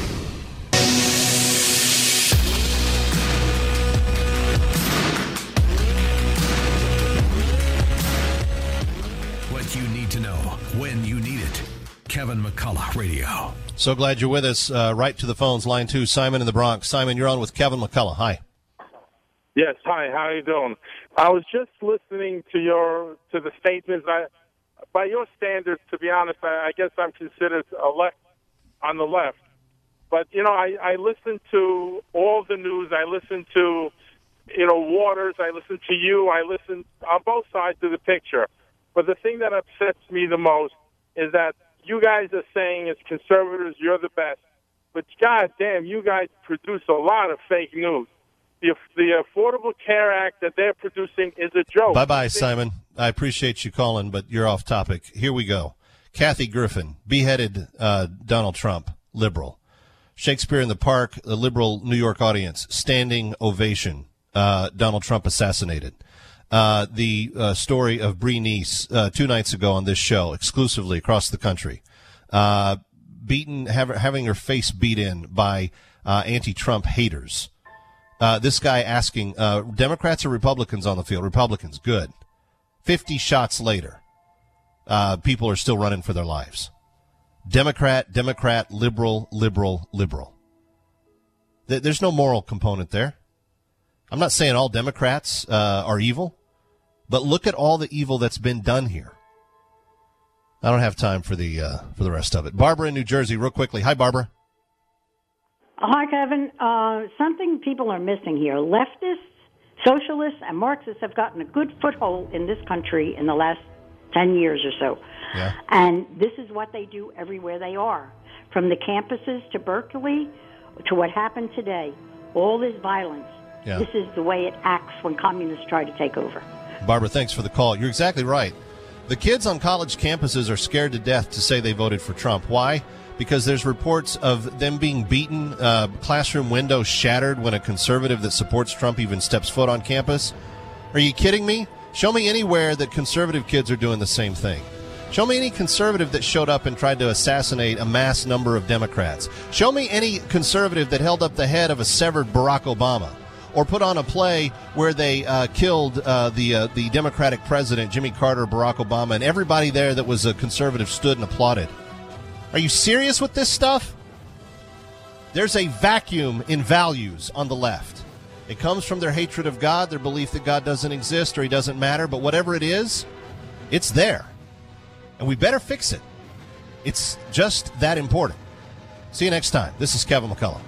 What you need to know when you need it. Kevin McCullough Radio. So glad you're with us. Uh, right to the phones, line two, Simon in the Bronx. Simon, you're on with Kevin McCullough. Hi. Yes, hi. How are you doing? I was just listening to your to the statements. I, by your standards, to be honest, I, I guess I'm considered a left on the left. But you know, I, I listen to all the news. I listen to you know Waters. I listen to you. I listen on both sides of the picture. But the thing that upsets me the most is that you guys are saying as conservatives you're the best, but God damn, you guys produce a lot of fake news. The, the Affordable Care Act that they're producing is a joke. Bye-bye, Simon. I appreciate you calling, but you're off topic. Here we go. Kathy Griffin, beheaded uh, Donald Trump, liberal. Shakespeare in the Park, the liberal New York audience, standing ovation, uh, Donald Trump assassinated. Uh, the uh, story of Bree Neese uh, two nights ago on this show, exclusively across the country, uh, beaten, have, having her face beat in by uh, anti-Trump haters. Uh, this guy asking, uh, Democrats or Republicans on the field? Republicans, good. Fifty shots later, uh, people are still running for their lives. Democrat, Democrat, liberal, liberal, liberal. Th- there's no moral component there. I'm not saying all Democrats uh, are evil, but look at all the evil that's been done here. I don't have time for the uh, for the rest of it. Barbara in New Jersey, real quickly. Hi, Barbara. Hi, Kevin. Uh, something people are missing here. Leftists, socialists, and Marxists have gotten a good foothold in this country in the last ten years or so. Yeah. And this is what they do everywhere they are. From the campuses to Berkeley to what happened today. All this violence. Yeah. This is the way it acts when communists try to take over. Barbara, thanks for the call. You're exactly right. The kids on college campuses are scared to death to say they voted for Trump. Why? Because there's reports of them being beaten, uh, classroom windows shattered when a conservative that supports Trump even steps foot on campus. Are you kidding me? Show me anywhere that conservative kids are doing the same thing. Show me any conservative that showed up and tried to assassinate a mass number of Democrats. Show me any conservative that held up the head of a severed Barack Obama or put on a play where they uh, killed uh, the uh, the Democratic president, Jimmy Carter, Barack Obama, and everybody there that was a conservative stood and applauded. Are you serious with this stuff? There's a vacuum in values on the left. It comes from their hatred of God, their belief that God doesn't exist or he doesn't matter, but whatever it is, it's there. And we better fix it. It's just that important. See you next time. This is Kevin McCullough.